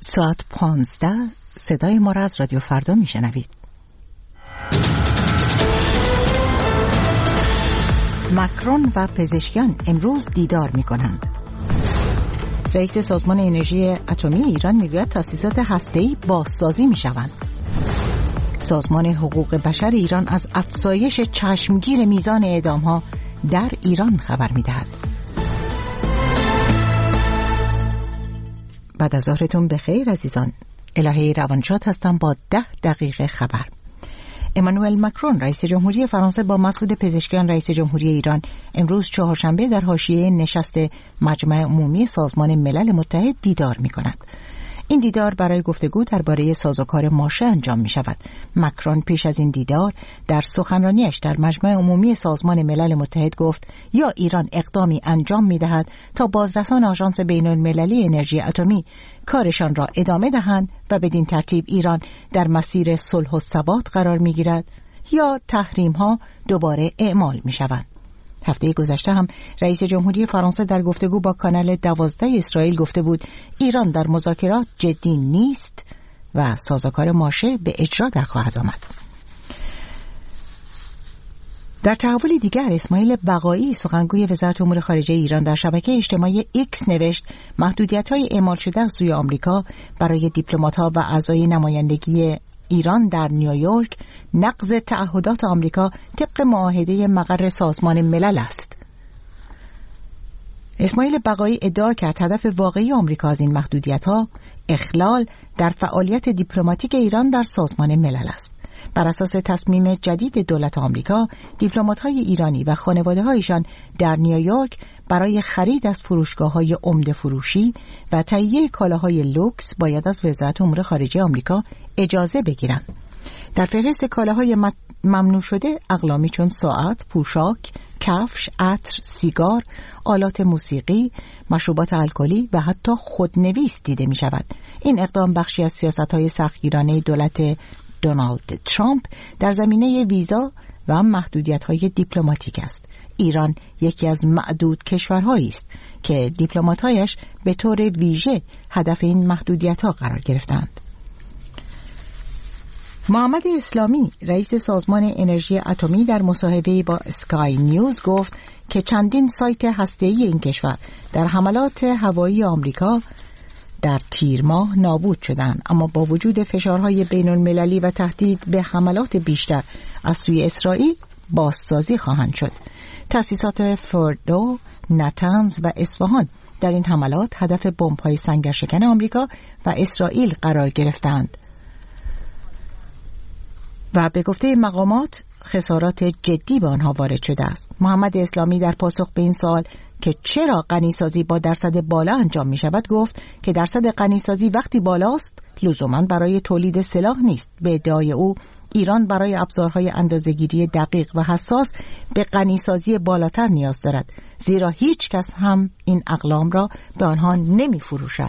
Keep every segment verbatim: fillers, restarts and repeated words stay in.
ساعت پانزده صدای ما را از رادیو فردا میشنوید. مکرون و پزشکیان امروز دیدار میکنند. رئیس سازمان انرژی اتمی ایران میگوید تاسیسات هسته‌ای بازسازی میشوند. سازمان حقوق بشر ایران از افزایش چشمگیر میزان اعدام‌ها در ایران خبر میدهد. بعد از ظهرتون بخیر عزیزان. الهه روانشاد هستم با ده دقیقه خبر. امانوئل مکرون رئیس جمهوری فرانسه با مسعود پزشکیان رئیس جمهوری ایران امروز چهارشنبه در حاشیه نشست مجمع عمومی سازمان ملل متحد دیدار می‌کند. این دیدار برای گفتگو درباره سازوکار ماشه انجام می شود. مکرون پیش از این دیدار در سخنرانیش در مجمع عمومی سازمان ملل متحد گفت یا ایران اقدامی انجام می دهد تا بازرسان آژانس بین المللی انرژی اتمی کارشان را ادامه دهند و بدین ترتیب ایران در مسیر صلح و ثبات قرار می گیرد، یا تحریم ها دوباره اعمال می شوند. هفته گذشته هم رئیس جمهوری فرانسه در گفتگو با کانال دوازده اسرائیل گفته بود ایران در مذاکرات جدی نیست و سازوکار ماشه به اجرا در خواهد آمد. در تحول دیگر اسماعیل بقایی سخنگوی وزارت امور خارجه ایران در شبکه اجتماعی ایکس نوشت محدودیت‌های اعمال شده از سوی آمریکا برای دیپلمات‌ها و اعضای نمایندگی ایران در نیویورک نقض تعهدات آمریکا طبق معاهده مقر سازمان ملل است. اسماعیل بقایی ادعا کرد هدف واقعی آمریکا از این محدودیت‌ها اخلال در فعالیت دیپلماتیک ایران در سازمان ملل است. بر اساس تصمیم جدید دولت آمریکا، دیپلمات‌های ایرانی و خانواده‌هایشان در نیویورک برای خرید از فروشگاه‌های عمده فروشی و تهیه کالاهای لوکس باید از وزارت امور خارجه آمریکا اجازه بگیرند. در فهرست کالاهای ممنوع شده اقلامی چون ساعت، پوشاک، کفش، عطر، سیگار، آلات موسیقی، مشروبات الکلی و حتی خودنویس دیده می شود. این اقدام بخشی از سیاست‌های سختگیرانه دولت دونالد ترامپ در زمینه ویزا و محدودیت‌های دیپلماتیک است. ایران یکی از معدود کشورهایی است که دیپلمات‌هایش به طور ویژه هدف این محدودیت‌ها قرار گرفتند. محمد اسلامی رئیس سازمان انرژی اتمی در مصاحبه‌ای با اسکای نیوز گفت که چندین سایت هسته‌ای این کشور در حملات هوایی آمریکا در تیر ماه نابود شدند، اما با وجود فشارهای بین المللی و تهدید به حملات بیشتر از سوی اسرائیل بازسازی خواهند شد. تأسیسات فوردو، نتنز و اصفهان در این حملات هدف بمب‌های سنگرشکن آمریکا و اسرائیل قرار گرفتند و به گفته مقامات خسارات جدی به آنها وارد شده است. محمد اسلامی در پاسخ به این سوال که چرا غنیسازی با درصد بالا انجام می شود گفت که درصد غنیسازی وقتی بالاست لزوماً برای تولید سلاح نیست. به ادعای او ایران برای ابزارهای اندازه‌گیری دقیق و حساس به غنیسازی بالاتر نیاز دارد، زیرا هیچ کس هم این اقلام را به آنها نمی فروشد.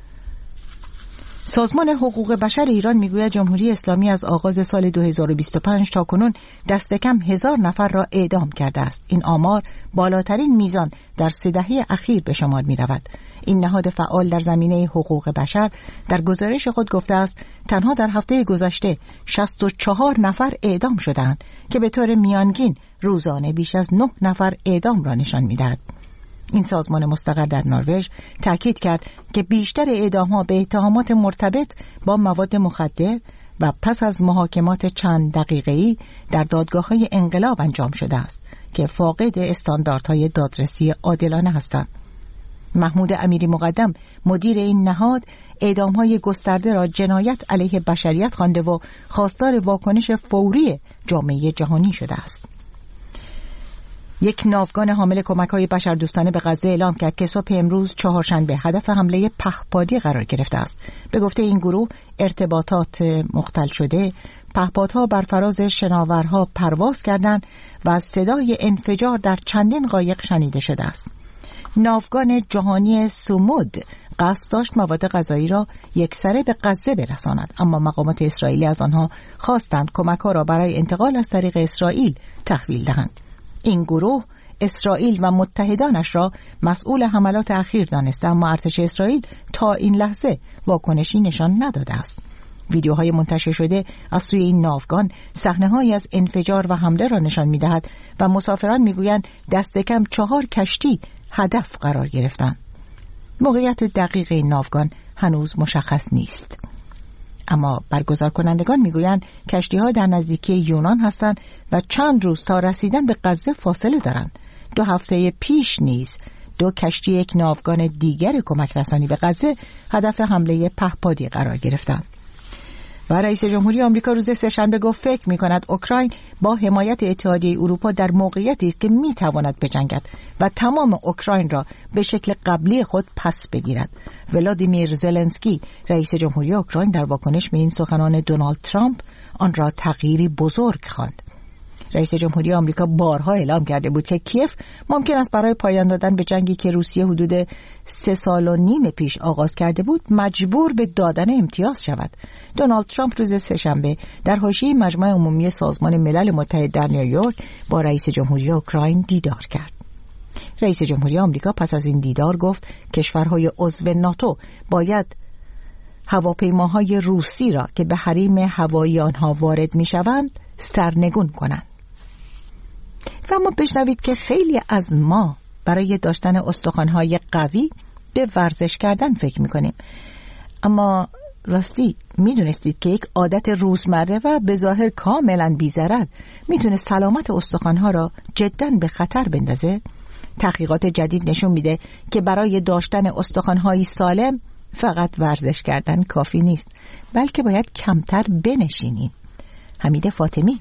سازمان حقوق بشر ایران میگوید جمهوری اسلامی از آغاز سال دو هزار و بیست و پنج تا کنون دست کم هزار نفر را اعدام کرده است. این آمار بالاترین میزان در سه دهه اخیر به شمار می رود. این نهاد فعال در زمینه حقوق بشر در گزارش خود گفته است تنها در هفته گذشته شصت و چهار نفر اعدام شدند که به طور میانگین روزانه بیش از نه نفر اعدام را نشان می‌دهد. این سازمان مستقر در نروژ تاکید کرد که بیشتر اعدام‌ها به اتهامات مرتبط با مواد مخدر و پس از محاکمات چند دقیقه‌ای در دادگاه‌های انقلاب انجام شده است که فاقد استانداردهای دادرسی عادلانه هستند. محمود امیری مقدم مدیر این نهاد اعدام‌های گسترده را جنایت علیه بشریت خوانده و خواستار واکنش فوری جامعه جهانی شده است. یک ناوگان حامل کمک‌های بشردوستانه به غزه اعلام کرد که صبح امروز چهارشنبه هدف حمله پهپادی قرار گرفته است. به گفته این گروه ارتباطات مختل شده، پهپادها بر فراز شناورها پرواز کردند و صدای انفجار در چندین قایق شنیده شده است. ناوگان جهانی سومود قصد داشت مواد غذایی را یکسره به غزه برساند، اما مقامات اسرائیلی از آنها خواستند کمک‌ها را برای انتقال از طریق اسرائیل تحویل دهند. این گروه اسرائیل و متحدانش را مسئول حملات اخیر دانسته، اما ارتش اسرائیل تا این لحظه واکنشی نشان نداده است. ویدیوهای منتشر شده از سوی این ناوگان صحنه‌هایی از انفجار و حمله را نشان می‌دهد و مسافران می‌گویند دست کم چهار کشتی هدف قرار گرفتند. موقعیت دقیق این ناوگان هنوز مشخص نیست، اما برگزار کنندگان میگویند کشتی‌ها در نزدیکی یونان هستند و چند روز تا رسیدن به غزه فاصله دارند. دو هفته پیش نیز دو کشتی یک ناوگان دیگر کمک رسانی به غزه هدف حمله پهپادی قرار گرفتند. و رئیس جمهوری آمریکا روز سه‌شنبه گفت فکر می‌کند اوکراین با حمایت اتحادیه اروپا در موقعیتی است که می‌تواند بجنگد و تمام اوکراین را به شکل قبلی خود پس بگیرد. ولادیمیر زلنسکی رئیس جمهوری اوکراین در واکنش به این سخنان دونالد ترامپ آن را تغییری بزرگ خواند. رئیس جمهوری آمریکا بارها اعلام کرده بود که کیف ممکن است برای پایان دادن به جنگی که روسیه حدود سه سال و نیم پیش آغاز کرده بود مجبور به دادن امتیاز شود. دونالد ترامپ روز سه‌شنبه در حاشیه مجمع عمومی سازمان ملل متحد در نیویورک با رئیس جمهوری اوکراین دیدار کرد. رئیس جمهوری آمریکا پس از این دیدار گفت کشورهای عضو ناتو باید هواپیماهای روسی را که به حریم هوایی آنها وارد می‌شوند سرنگون کنند. و ما بشنوید که خیلی از ما برای داشتن استخوان‌های قوی به ورزش کردن فکر می‌کنیم، اما راستی می‌دونستید که یک عادت روزمره و به ظاهر کاملاً بی‌ضرر می‌تونه سلامت استخوان‌ها را جداً به خطر بندازه؟ تحقیقات جدید نشون میده که برای داشتن استخوان‌های سالم فقط ورزش کردن کافی نیست، بلکه باید کمتر بنشینیم. حمید فاطمی.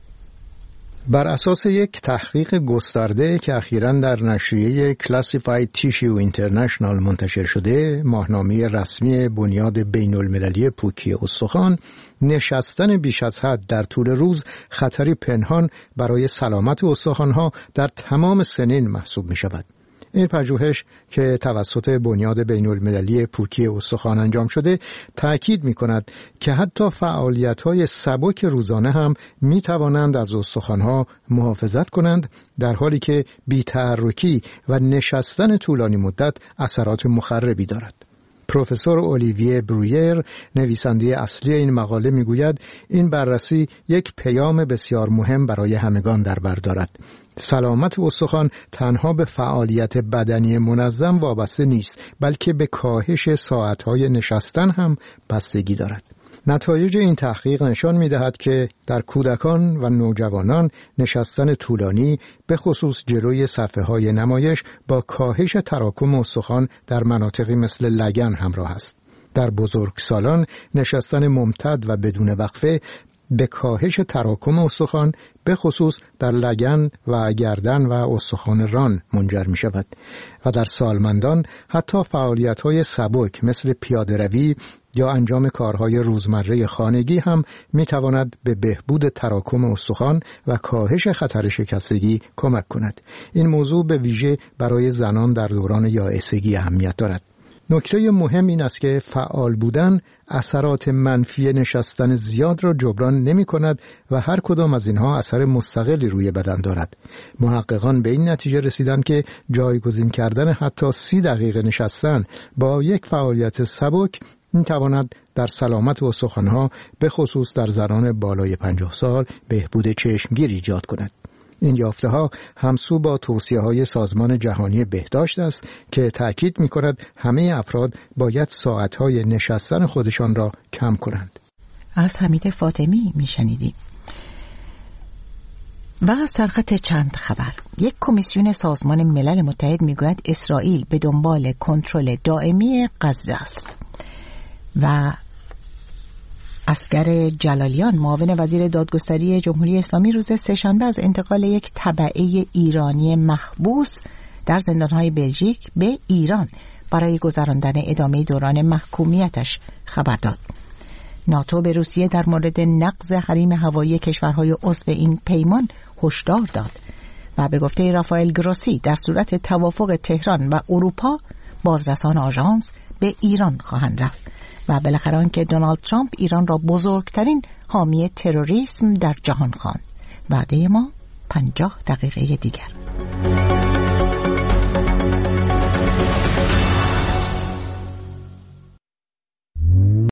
بر اساس یک تحقیق گسترده که اخیراً در نشریه Classified Tissue International منتشر شده، ماهنامه رسمی بنیاد بین المللی پوکی استخوان، نشستن بیش از حد در طول روز خطری پنهان برای سلامت استخوان‌ها در تمام سنین محسوب می شود. این پژوهش که توسط بنیاد بین المللی پوکی استخوان انجام شده تأکید می کند که حتی فعالیت‌های سبک روزانه هم می توانند از استخوان‌ها محافظت کنند، در حالی که بی‌تحرکی و نشستن طولانی مدت اثرات مخربی دارد. پروفسور اولیویه برویر، نویسنده اصلی این مقاله، میگوید این بررسی یک پیام بسیار مهم برای همگان در بر دارد. سلامت استخوان تنها به فعالیت بدنی منظم وابسته نیست، بلکه به کاهش ساعت‌های نشستن هم بستگی دارد. نتایج این تحقیق نشان می‌دهد که در کودکان و نوجوانان نشستن طولانی به خصوص جلوی صفحه‌های نمایش با کاهش تراکم استخوان در مناطقی مثل لگن همراه است. در بزرگسالان نشستن ممتد و بدون وقفه به کاهش تراکم استخوان به خصوص در لگن و گردن و استخوان ران منجر می شود و در سالمندان حتی فعالیت‌های سبک مثل پیاده روی یا انجام کارهای روزمره خانگی هم می تواند به بهبود تراکم استخوان و کاهش خطر شکستگی کمک کند. این موضوع به ویژه برای زنان در دوران یائسگی اهمیت دارد. نکته مهم این است که فعال بودن اثرات منفی نشستن زیاد را جبران نمی کند و هر کدام از اینها اثر مستقلی روی بدن دارد. محققان به این نتیجه رسیدند که جایگزین کردن حتی سی دقیقه نشستن با یک فعالیت سبک می تواند در سلامت استخوان‌ها به خصوص در زنان بالای پنجاه سال بهبود چشمگیر ایجاد کند. این یافته‌ها همسو با توصیه‌های سازمان جهانی بهداشت است که تأکید می‌کند همه افراد باید ساعت‌های نشستن خودشان را کم کنند. از حمید فاطمی میشنیدید. و از سرخط چند خبر. یک کمیسیون سازمان ملل متحد میگوید اسرائیل به دنبال کنترل دائمی غزه است. و اصغر جلالیان، معاون وزیر دادگستری جمهوری اسلامی، روز سه‌شنبه از انتقال یک تبعه ایرانی محبوس در زندان‌های بلژیک به ایران برای گذراندن ادامه دوران محکومیتش خبر داد. ناتو به روسیه در مورد نقض حریم هوایی کشورهای عضو این پیمان هشدار داد و به گفته رافائل گروسی در صورت توافق تهران و اروپا بازرسان آژانس به ایران خواهند رفت. و بالاخره آنکه دونالد ترامپ ایران را بزرگترین حامی تروریسم در جهان خواند. وعده ما پنجاه دقیقه دیگر.